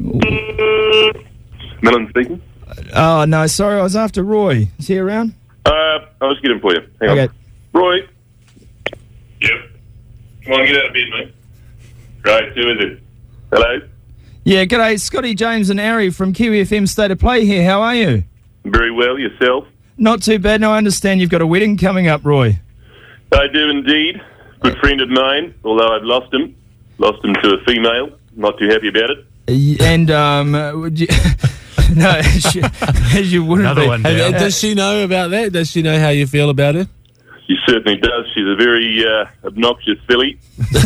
Melon speaking. Oh, no, sorry, I was after Roy. Is he around? I'll just get him for you. Hang on. Okay. Roy. Yep. Come on, get out of bed, mate. Right, who is it? Hello? Yeah, g'day, Scotty, James and Ari from Kiwi FM State of Play here. How are you? Very well, yourself? Not too bad. Now, I understand you've got a wedding coming up, Roy. I do indeed. Good friend of mine, although I've lost him. Lost him to a female. Not too happy about it. And, would you... No, as you wouldn't Another be. one down. Does she know about that? Does she know how you feel about it? She certainly does. She's a very obnoxious filly.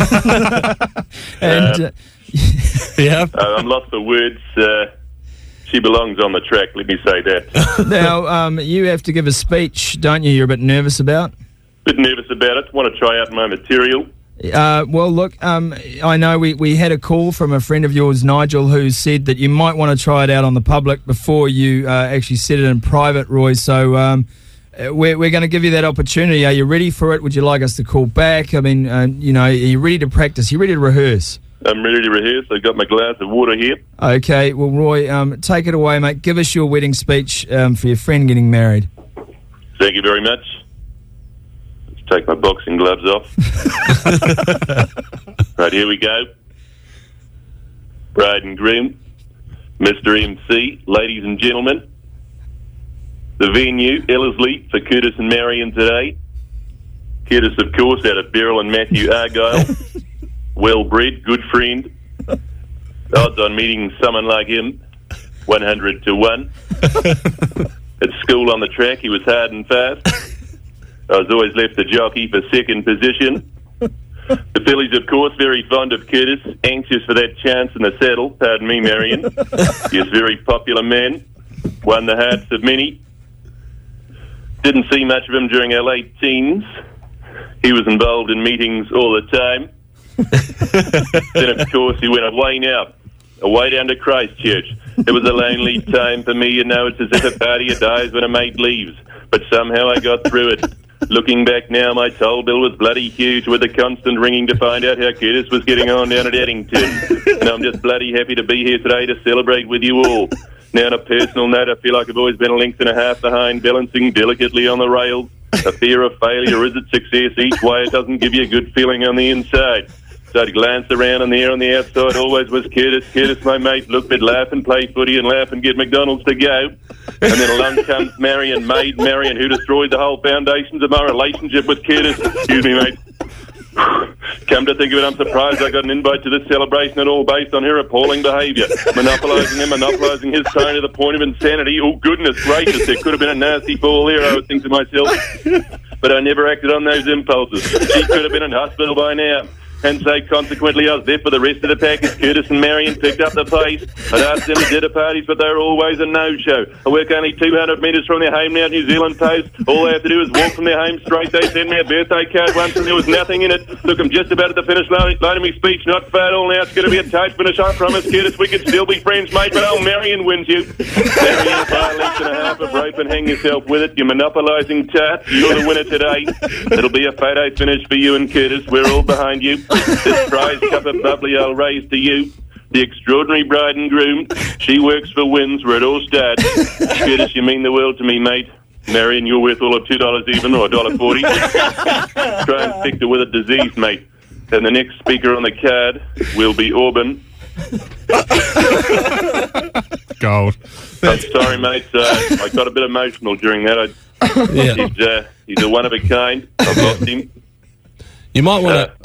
And... Yeah. I'm lost for words. She belongs on the track, let me say that. Now, you have to give a speech, don't you? You're a bit nervous about? Bit nervous about it. Want to try out my material. Well, look, I know we had a call from a friend of yours, Nigel, who said that you might want to try it out on the public before you actually said it in private, Roy. So we're going to give you that opportunity. Are you ready for it? Would you like us to call back? I mean, are you ready to practice? Are you ready to rehearse? I'm ready to rehearse. I've got my glass of water here. Okay, well, Roy, take it away, mate. Give us your wedding speech for your friend getting married. Thank you very much. Let's take my boxing gloves off. Right, here we go. Bride and groom, Mr. MC, ladies and gentlemen. The venue, Ellerslie, for Curtis and Marion today. Curtis, of course, out of Beryl and Matthew Argyle. Well-bred, good friend. Odds on meeting someone like him, 100 to 1. At school on the track, he was hard and fast. I was always left the jockey for second position. The fillies, of course, very fond of Curtis, anxious for that chance in the saddle. Pardon me, Marion. He is a very popular man, won the hearts of many. Didn't see much of him during our late teens. He was involved in meetings all the time. Then, of course, he went away down to Christchurch. It was a lonely time for me, it's as if a party dies when a mate leaves. But somehow I got through it. Looking back now, my toll bill was bloody huge with the constant ringing to find out how Curtis was getting on down at Addington. And I'm just bloody happy to be here today to celebrate with you all. Now, on a personal note, I feel like I've always been a length and a half behind, balancing delicately on the rails. A fear of failure, is it success? Each way it doesn't give you a good feeling on the inside. So I'd glance around and there on the outside always was Curtis. Curtis, my mate, look, we'd laugh and play footy and laugh and get McDonald's to go. And then along comes Marion, maid Marion, who destroyed the whole foundations of my relationship with Curtis. Excuse me, mate. Come to think of it, I'm surprised I got an invite to this celebration at all based on her appalling behaviour. Monopolising him, monopolising his tone to the point of insanity. Oh, goodness gracious, there could have been a nasty fall there, I would think to myself. But I never acted on those impulses. She could have been in hospital by now. And so, consequently, I was there for the rest of the package. Curtis and Marion picked up the pace. I'd asked them to dinner parties, but they were always a no-show. I work only 200 metres from their home now, New Zealand Post. All they have to do is walk from their home straight. They sent me a birthday card once and there was nothing in it. Look, I'm just about at the finish line of my speech. Not far at all now. It's going to be a tight finish, I promise, Curtis. We could still be friends, mate, but old Marion wins you. Marion, by a length and a half of rope and hang yourself with it. You're monopolising tart. You're the winner today. It'll be a photo finish for you and Curtis. We're all behind you. This prize cup of bubbly I'll raise to you. The extraordinary bride and groom. She works for wins where it all starts. Curtis, you mean the world to me, mate. Marion, you're worth all of $2 even, or $1.40. Try and stick to with a disease, mate. And the next speaker on the card will be Auburn. Gold. I'm sorry, mate. I got a bit emotional during that. He's a one of a kind. I've lost him. You might want to...